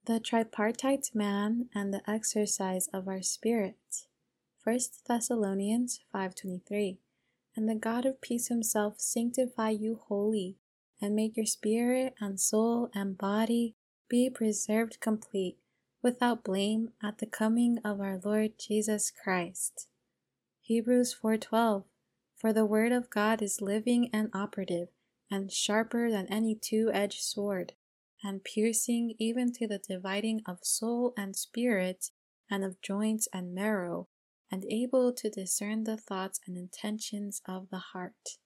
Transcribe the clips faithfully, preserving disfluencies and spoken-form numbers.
The tripartite man and the exercise of our spirit. First Thessalonians five twenty-three. And the God of peace himself sanctify you wholly, and make your spirit and soul and body be preserved complete, without blame, at the coming of our Lord Jesus Christ. Hebrews four twelve. For the word of God is living and operative, and sharper than any two-edged sword, and piercing even to the dividing of soul and spirit, and of joints and marrow, and able to discern the thoughts and intentions of the heart.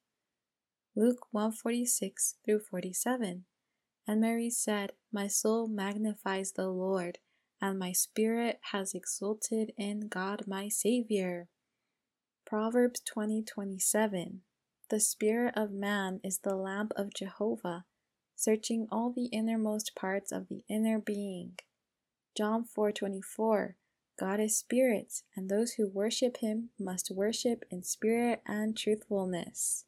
Luke one forty-six through forty-seven. And Mary said, My soul magnifies the Lord, and my spirit has exulted in God my Savior. Proverbs twenty twenty-seven. The spirit of man is the lamp of Jehovah, searching all the innermost parts of the inner being. John four twenty-four. God is spirit, and those who worship him must worship in spirit and truthfulness.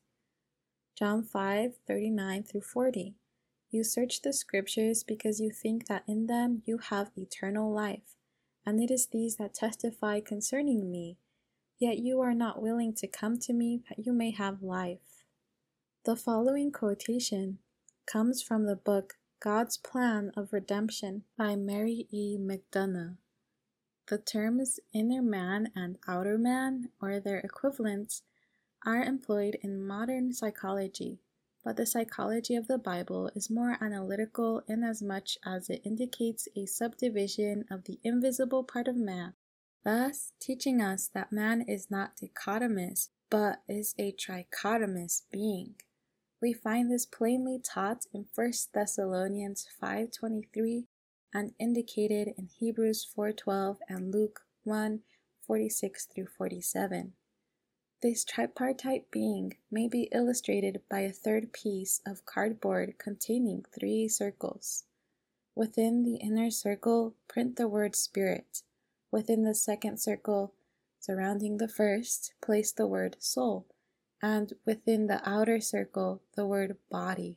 John five thirty-nine through forty. You search the scriptures because you think that in them you have eternal life, and it is these that testify concerning me. Yet you are not willing to come to me that you may have life. The following quotation comes from the book God's Plan of Redemption by Mary E. McDonough. The terms inner man and outer man, or their equivalents, are employed in modern psychology, but the psychology of the Bible is more analytical inasmuch as it indicates a subdivision of the invisible part of man, thus teaching us that man is not dichotomous, but is a trichotomous being. We find this plainly taught in First Thessalonians five twenty-three and indicated in Hebrews four twelve and Luke one forty-six through forty-seven. This tripartite being may be illustrated by a third piece of cardboard containing three circles. Within the inner circle, print the word spirit. Within the second circle, surrounding the first, place the word soul, and within the outer circle, the word body.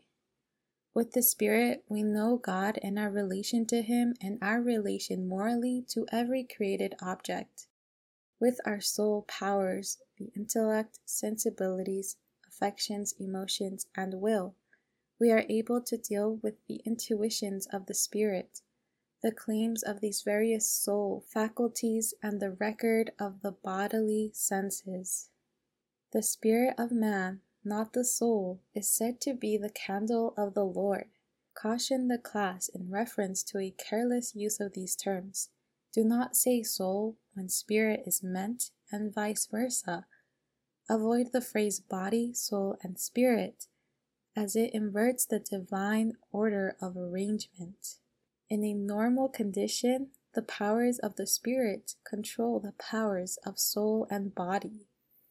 With the spirit, we know God and our relation to him and our relation morally to every created object. With our soul powers, the intellect, sensibilities, affections, emotions, and will, we are able to deal with the intuitions of the spirit, the claims of these various soul faculties, and the record of the bodily senses. The spirit of man, not the soul, is said to be the candle of the Lord. Caution the class in reference to a careless use of these terms. Do not say soul when spirit is meant, and vice versa. Avoid the phrase body, soul, and spirit, as it inverts the divine order of arrangement. In a normal condition, the powers of the spirit control the powers of soul and body.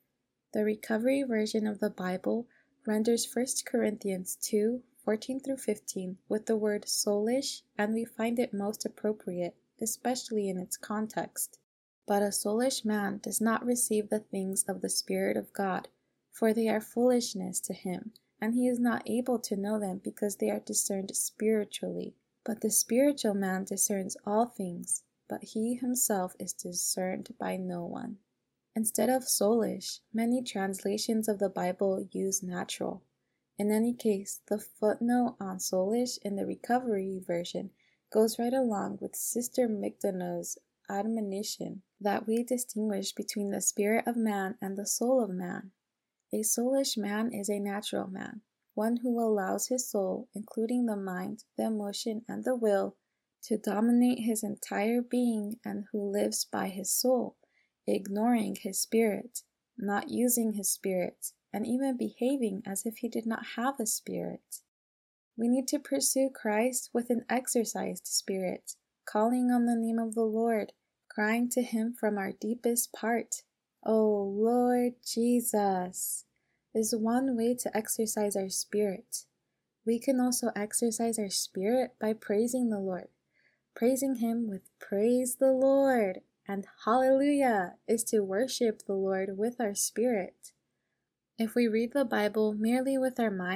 The Recovery Version of the Bible renders First Corinthians two fourteen through fifteen with the word soulish, and we find it most appropriate, especially in its context. But a soulish man does not receive the things of the Spirit of God, for they are foolishness to him, and he is not able to know them because they are discerned spiritually. But the spiritual man discerns all things, but he himself is discerned by no one. Instead of soulish, many translations of the Bible use natural. In any case, the footnote on soulish in the Recovery Version goes right along with Sister McDonough's admonition that we distinguish between the spirit of man and the soul of man. A soulish man is a natural man, one who allows his soul, including the mind, the emotion, and the will, to dominate his entire being and who lives by his soul, ignoring his spirit, not using his spirit, and even behaving as if he did not have a spirit. We need to pursue Christ with an exercised spirit, calling on the name of the Lord, crying to him from our deepest part, "O Lord Jesus," is one way to exercise our spirit. We can also exercise our spirit by praising the Lord. Praising him with "Praise the Lord," and "Hallelujah" is to worship the Lord with our spirit. If we read the Bible merely with our mind,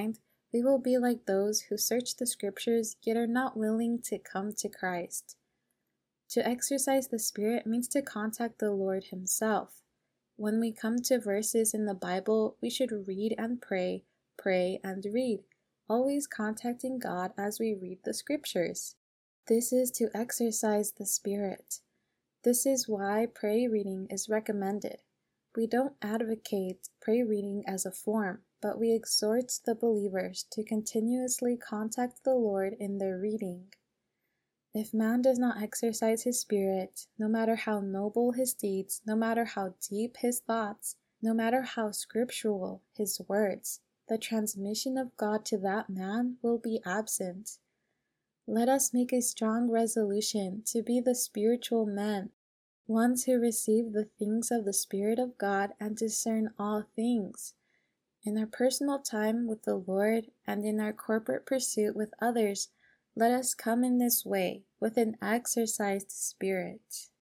we will be like those who search the scriptures yet are not willing to come to Christ. To exercise the Spirit means to contact the Lord Himself. When we come to verses in the Bible, we should read and pray, pray and read, always contacting God as we read the scriptures. This is to exercise the Spirit. This is why prayer reading is recommended. We don't advocate prayer reading as a form, but we exhort the believers to continuously contact the Lord in their reading. If man does not exercise his spirit, no matter how noble his deeds, no matter how deep his thoughts, no matter how scriptural his words, the transmission of God to that man will be absent. Let us make a strong resolution to be the spiritual men, ones who receive the things of the Spirit of God and discern all things. In our personal time with the Lord and in our corporate pursuit with others, let us come in this way with an exercised spirit.